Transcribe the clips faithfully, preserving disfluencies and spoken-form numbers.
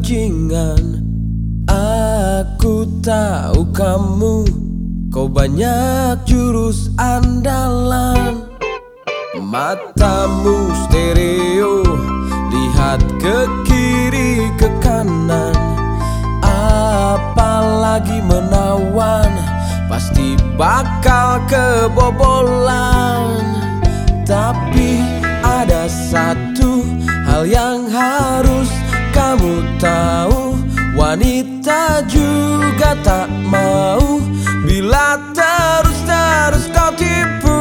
bajingan. Aku tahu kamu, kau banyak jurus andalan. Matamu stereo, lihat ke kiri ke kanan. Apalagi menawan, pasti bakal kebobolan. Tapi ada satu hal yang harus kamu tahu, wanita juga tak mau bila terus-terus kau tipu.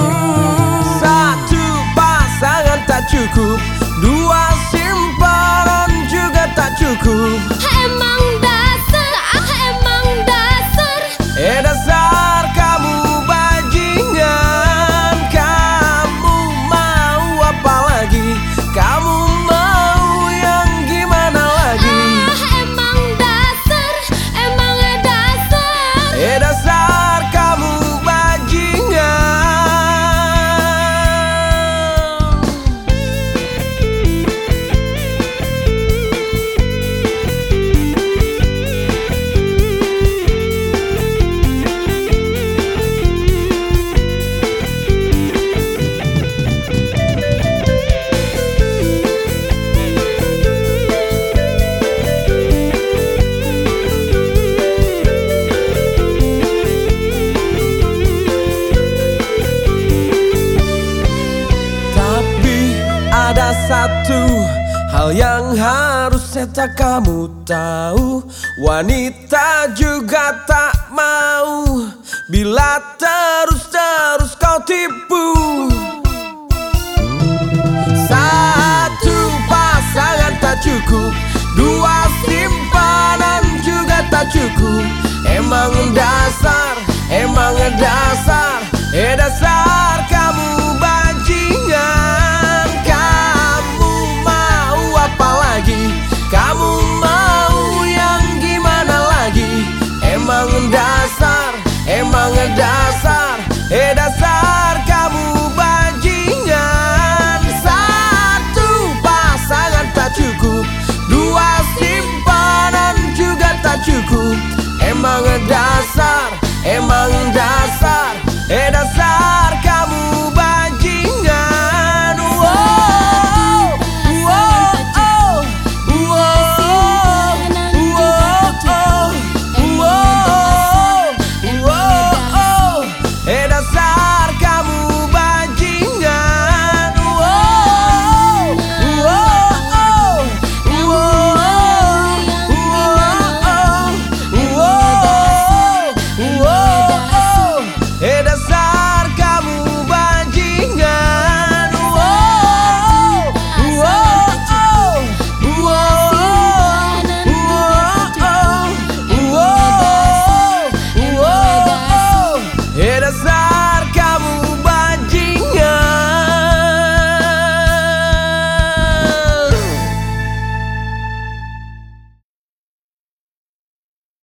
Satu pasangan tak cukup, dua simpanan juga tak cukup. Emang dasar, emang dasar, Eh dasar kamu bajingan. Kamu mau apa lagi? Kamu mau yang gimana lagi? emang dasar, emang dasar. Eh dasar kamu bajingan. Ada satu hal yang harus seta kamu tahu, wanita juga tak mau bila terus-terus kau tipu. Satu pasangan tak cukup, dua simpanan juga tak cukup. Emang dasar, emang dasar, eh dasar kamu bajingan. Kamu mau apa lagi? Kamu mau yang gimana lagi? Emang dasar, emang dasar, eh dasar kamu bajingan. Satu pasangan tak cukup, dua simpanan juga tak cukup. Emang dasar, emang dasar.